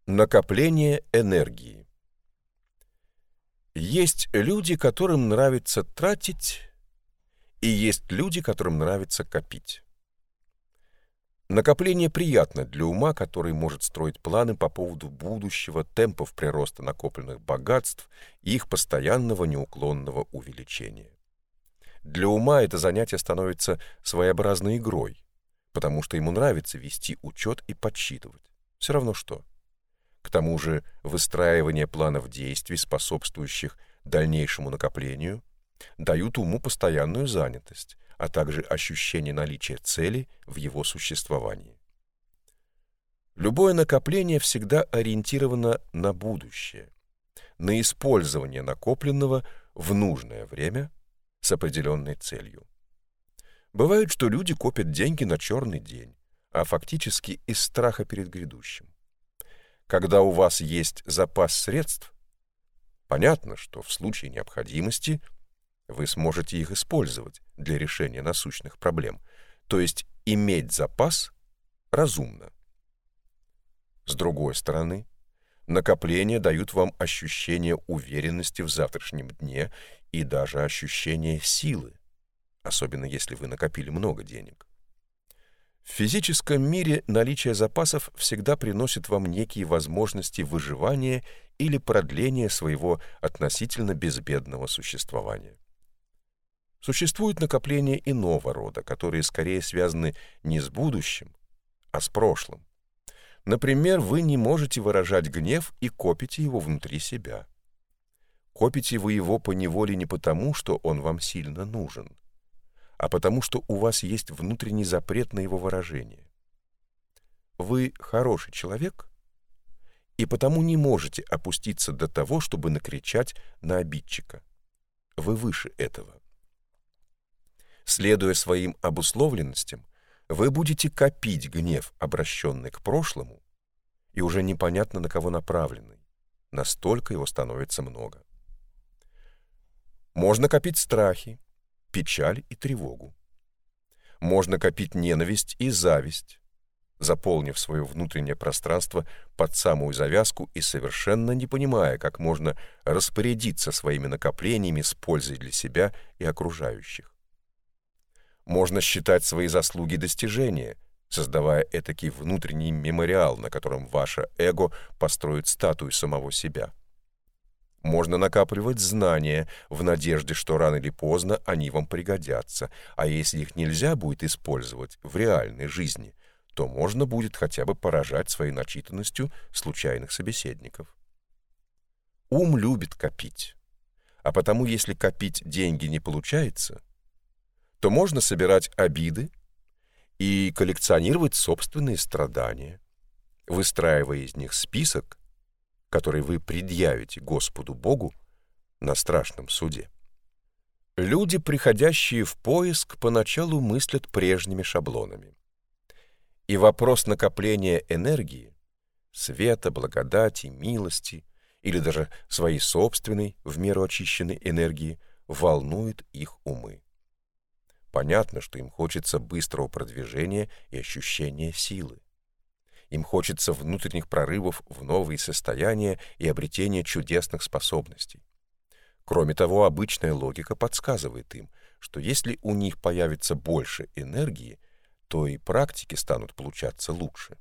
Накопление энергии. Есть люди, которым нравится тратить, и есть люди, которым нравится копить. Накопление приятно для ума, который может строить планы по поводу будущего, темпов прироста накопленных богатств и их постоянного неуклонного увеличения. Для ума это занятие становится своеобразной игрой, потому что ему нравится вести учет и подсчитывать. Все равно что. К тому же выстраивание планов действий, способствующих дальнейшему накоплению, дают уму постоянную занятость, а также ощущение наличия цели в его существовании. Любое накопление всегда ориентировано на будущее, на использование накопленного в нужное время с определенной целью. Бывает, что люди копят деньги на черный день, а фактически из страха перед грядущим. Когда у вас есть запас средств, понятно, что в случае необходимости вы сможете их использовать для решения насущных проблем, то есть иметь запас разумно. С другой стороны, накопления дают вам ощущение уверенности в завтрашнем дне и даже ощущение силы, особенно если вы накопили много денег. В физическом мире наличие запасов всегда приносит вам некие возможности выживания или продления своего относительно безбедного существования. Существуют накопления иного рода, которые скорее связаны не с будущим, а с прошлым. Например, вы не можете выражать гнев и копите его внутри себя. Копите вы его поневоле не потому, что он вам сильно нужен, а потому что у вас есть внутренний запрет на его выражение. Вы хороший человек, и потому не можете опуститься до того, чтобы накричать на обидчика. Вы выше этого. Следуя своим обусловленностям, вы будете копить гнев, обращенный к прошлому, и уже непонятно на кого направленный. Настолько его становится много. Можно копить страхи, печаль и тревогу. Можно копить ненависть и зависть, заполнив свое внутреннее пространство под самую завязку и совершенно не понимая, как можно распорядиться своими накоплениями с пользой для себя и окружающих. Можно считать свои заслуги достижения, создавая этакий внутренний мемориал, на котором ваше эго построит статую самого себя. Можно накапливать знания в надежде, что рано или поздно они вам пригодятся, а если их нельзя будет использовать в реальной жизни, то можно будет хотя бы поражать своей начитанностью случайных собеседников. Ум любит копить, а потому если копить деньги не получается, то можно собирать обиды и коллекционировать собственные страдания, выстраивая из них список, который вы предъявите Господу Богу на страшном суде. Люди, приходящие в поиск, поначалу мыслят прежними шаблонами. И вопрос накопления энергии, света, благодати, милости или даже своей собственной, в меру очищенной энергии, волнует их умы. Понятно, что им хочется быстрого продвижения и ощущения силы. Им хочется внутренних прорывов в новые состояния и обретения чудесных способностей. Кроме того, обычная логика подсказывает им, что если у них появится больше энергии, то и практики станут получаться лучше.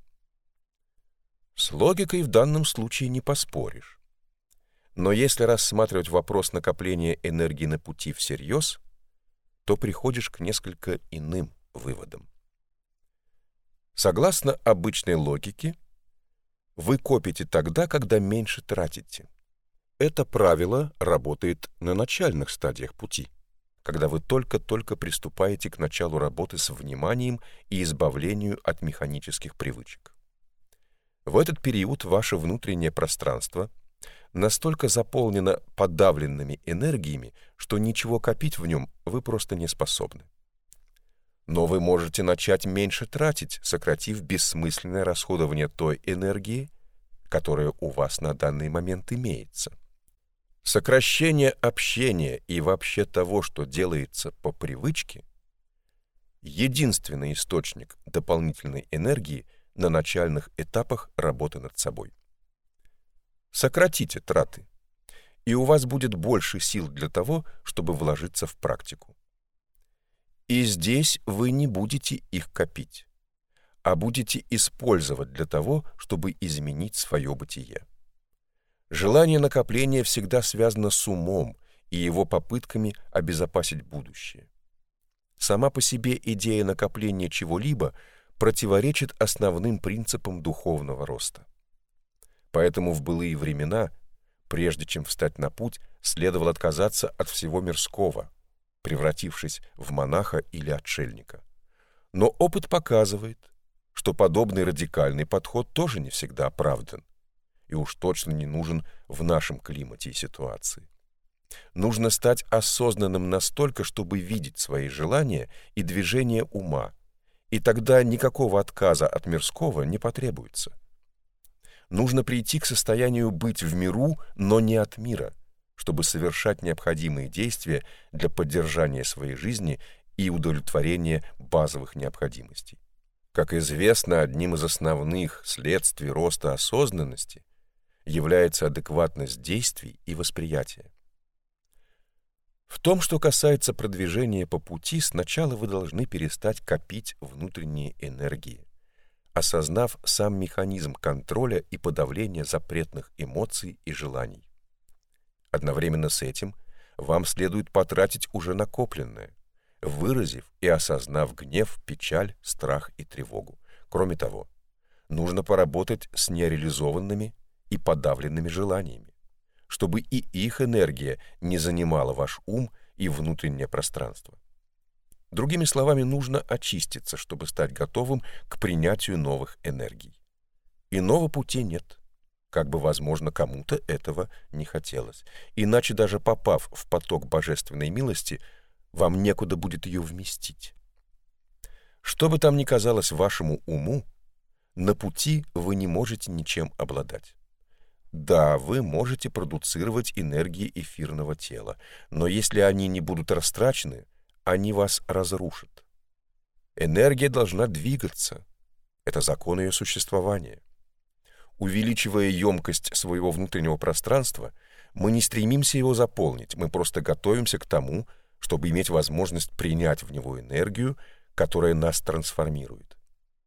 С логикой в данном случае не поспоришь. Но если рассматривать вопрос накопления энергии на пути всерьез, то приходишь к несколько иным выводам. Согласно обычной логике, вы копите тогда, когда меньше тратите. Это правило работает на начальных стадиях пути, когда вы только-только приступаете к началу работы с вниманием и избавлению от механических привычек. В этот период ваше внутреннее пространство настолько заполнено подавленными энергиями, что ничего копить в нем вы просто не способны. Но вы можете начать меньше тратить, сократив бессмысленное расходование той энергии, которая у вас на данный момент имеется. Сокращение общения и вообще того, что делается по привычке, единственный источник дополнительной энергии на начальных этапах работы над собой. Сократите траты, и у вас будет больше сил для того, чтобы вложиться в практику. И здесь вы не будете их копить, а будете использовать для того, чтобы изменить свое бытие. Желание накопления всегда связано с умом и его попытками обезопасить будущее. Сама по себе идея накопления чего-либо противоречит основным принципам духовного роста. Поэтому в былые времена, прежде чем встать на путь, следовало отказаться от всего мирского, превратившись в монаха или отшельника. Но опыт показывает, что подобный радикальный подход тоже не всегда оправдан и уж точно не нужен в нашем климате и ситуации. Нужно стать осознанным настолько, чтобы видеть свои желания и движения ума, и тогда никакого отказа от мирского не потребуется. Нужно прийти к состоянию быть в миру, но не от мира, чтобы совершать необходимые действия для поддержания своей жизни и удовлетворения базовых необходимостей. Как известно, одним из основных следствий роста осознанности является адекватность действий и восприятия. В том, что касается продвижения по пути, сначала вы должны перестать копить внутренние энергии, осознав сам механизм контроля и подавления запретных эмоций и желаний. Одновременно с этим вам следует потратить уже накопленное, выразив и осознав гнев, печаль, страх и тревогу. Кроме того, нужно поработать с нереализованными и подавленными желаниями, чтобы и их энергия не занимала ваш ум и внутреннее пространство. Другими словами, нужно очиститься, чтобы стать готовым к принятию новых энергий. Иного пути нет, как бы, возможно, кому-то этого не хотелось. Иначе, даже попав в поток божественной милости, вам некуда будет ее вместить. Что бы там ни казалось вашему уму, на пути вы не можете ничем обладать. Да, вы можете продуцировать энергии эфирного тела, но если они не будут растрачены, они вас разрушат. Энергия должна двигаться. Это закон ее существования. Увеличивая емкость своего внутреннего пространства, мы не стремимся его заполнить, мы просто готовимся к тому, чтобы иметь возможность принять в него энергию, которая нас трансформирует.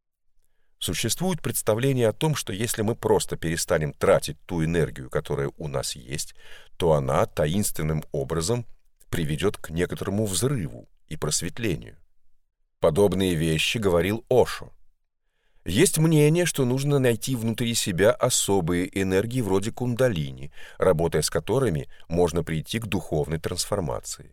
Существует представление о том, что если мы просто перестанем тратить ту энергию, которая у нас есть, то она таинственным образом приведет к некоторому взрыву и просветлению. Подобные вещи говорил Ошо. Есть мнение, что нужно найти внутри себя особые энергии вроде кундалини, работая с которыми можно прийти к духовной трансформации.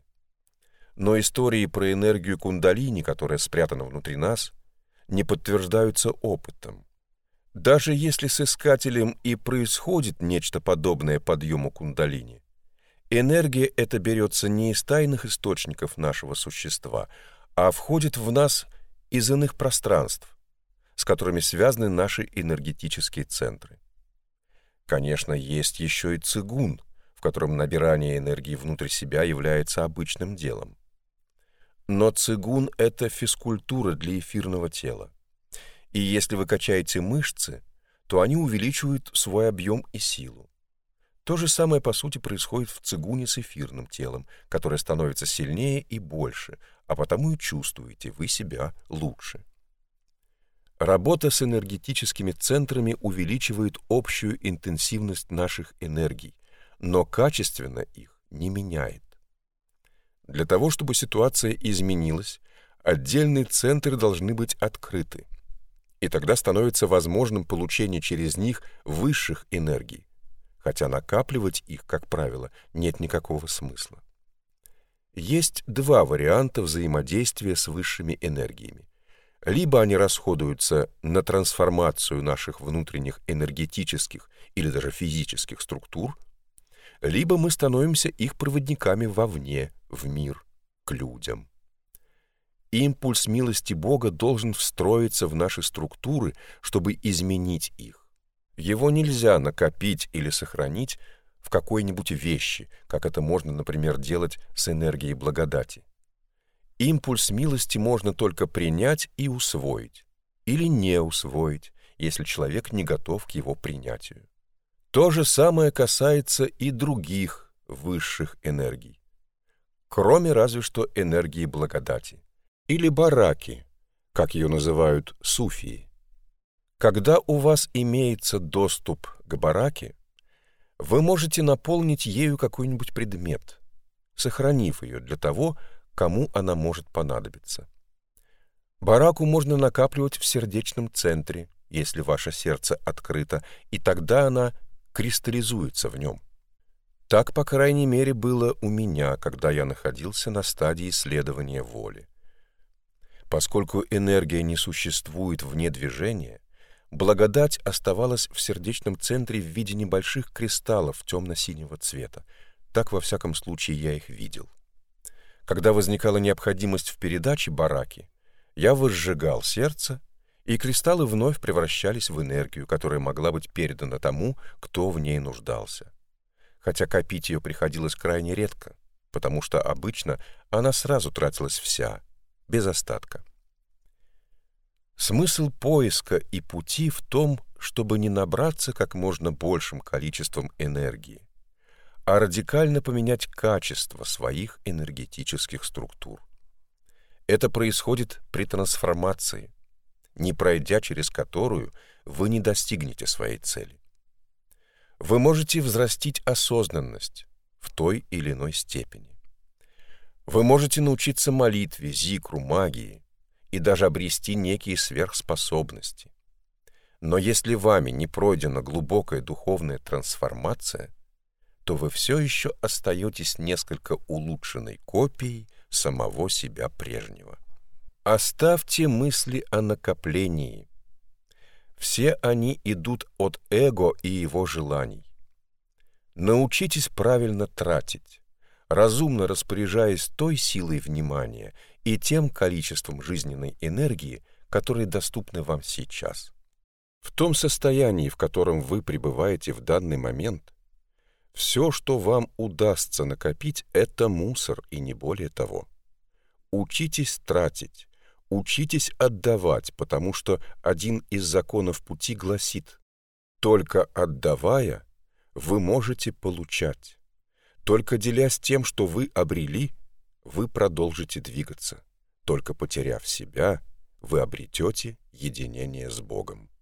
Но истории про энергию кундалини, которая спрятана внутри нас, не подтверждаются опытом. Даже если с искателем и происходит нечто подобное подъему кундалини, энергия эта берется не из тайных источников нашего существа, а входит в нас из иных пространств, с которыми связаны наши энергетические центры. Конечно, есть еще и цигун, в котором набирание энергии внутрь себя является обычным делом. Но цигун — это физкультура для эфирного тела. И если вы качаете мышцы, то они увеличивают свой объем и силу. То же самое, по сути, происходит в цигуне с эфирным телом, которое становится сильнее и больше, а потому и чувствуете вы себя лучше. Работа с энергетическими центрами увеличивает общую интенсивность наших энергий, но качественно их не меняет. Для того, чтобы ситуация изменилась, отдельные центры должны быть открыты, и тогда становится возможным получение через них высших энергий, хотя накапливать их, как правило, нет никакого смысла. Есть два варианта взаимодействия с высшими энергиями. Либо они расходуются на трансформацию наших внутренних энергетических или даже физических структур, либо мы становимся их проводниками вовне, в мир, к людям. Импульс милости Бога должен встроиться в наши структуры, чтобы изменить их. Его нельзя накопить или сохранить в какой-нибудь вещи, как это можно, например, делать с энергией благодати. Импульс милости можно только принять и усвоить, или не усвоить, если человек не готов к его принятию. То же самое касается и других высших энергий, кроме разве что энергии благодати, или бараки, как ее называют суфии. Когда у вас имеется доступ к бараке, вы можете наполнить ею какой-нибудь предмет, сохранив ее для того, кому она может понадобиться. Бараку можно накапливать в сердечном центре, если ваше сердце открыто, и тогда она кристаллизуется в нем. Так, по крайней мере, было у меня, когда я находился на стадии исследования воли. Поскольку энергия не существует вне движения, благодать оставалась в сердечном центре в виде небольших кристаллов темно-синего цвета. Так, во всяком случае, я их видел. Когда возникала необходимость в передаче бараки, я возжигал сердце, и кристаллы вновь превращались в энергию, которая могла быть передана тому, кто в ней нуждался. Хотя копить ее приходилось крайне редко, потому что обычно она сразу тратилась вся, без остатка. Смысл поиска и пути в том, чтобы не набраться как можно большим количеством энергии, а радикально поменять качество своих энергетических структур. Это происходит при трансформации, не пройдя через которую вы не достигнете своей цели. Вы можете взрастить осознанность в той или иной степени. Вы можете научиться молитве, зикру, магии и даже обрести некие сверхспособности. Но если вами не пройдена глубокая духовная трансформация, то вы все еще остаетесь несколько улучшенной копией самого себя прежнего. Оставьте мысли о накоплении. Все они идут от эго и его желаний. Научитесь правильно тратить, разумно распоряжаясь той силой внимания и тем количеством жизненной энергии, которые доступны вам сейчас. В том состоянии, в котором вы пребываете в данный момент, все, что вам удастся накопить, это мусор и не более того. Учитесь тратить, учитесь отдавать, потому что один из законов пути гласит: только отдавая, вы можете получать. Только делясь тем, что вы обрели, вы продолжите двигаться. Только потеряв себя, вы обретете единение с Богом.